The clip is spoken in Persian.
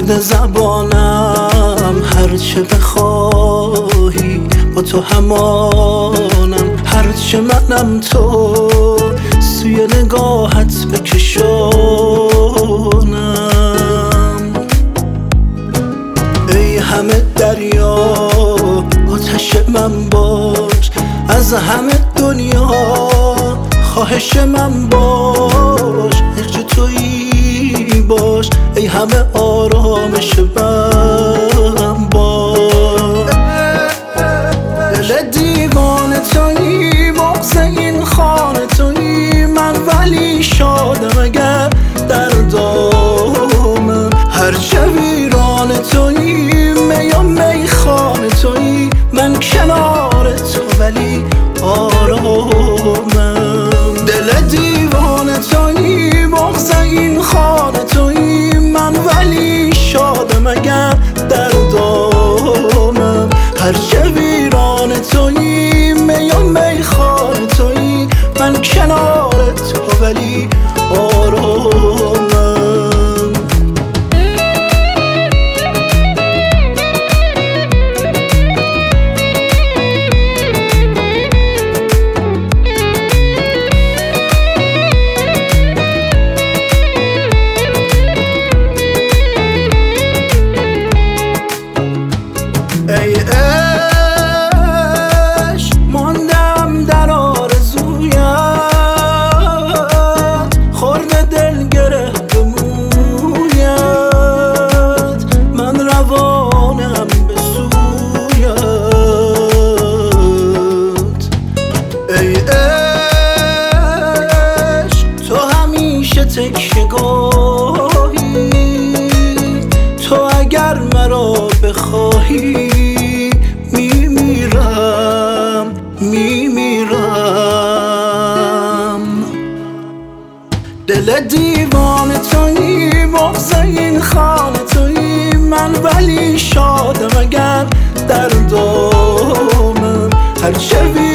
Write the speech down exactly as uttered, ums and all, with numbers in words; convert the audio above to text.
مونده زبانم، هرچه بخواهی با تو همانم، هرچه منم تو سوی نگاهت بکشانم. ای همه دریا آتش من باش، از همه دنیا خواهش من باش، هرچه تویی باش، ای همه آرامش من باش. دل دیوانه تویی، بغض این خانه تویی، من ولی شادم اگر در دامم، هرچه ویرانه تویی، می و میخانه تویی، من کنار تو ولی آرامم. دل دیوانه تویی، بغض این خانه تویی، من ولی شادم اگر در دامم، هرچه ویرانه تویی، می و میخانه تویی، من کنار تو ولی آرامم. ای عشق ماندم در آرزویت، خورد دل گره به مویت، من روانم به سویت. ای عشق تو همیشه تکیه‌گاهی، تو اگر مرا بخواهی میمیرم میمیرم. دل دیوانه تویی، بغض این خانه تویی، من ولی شادم اگر در دامم، هرچه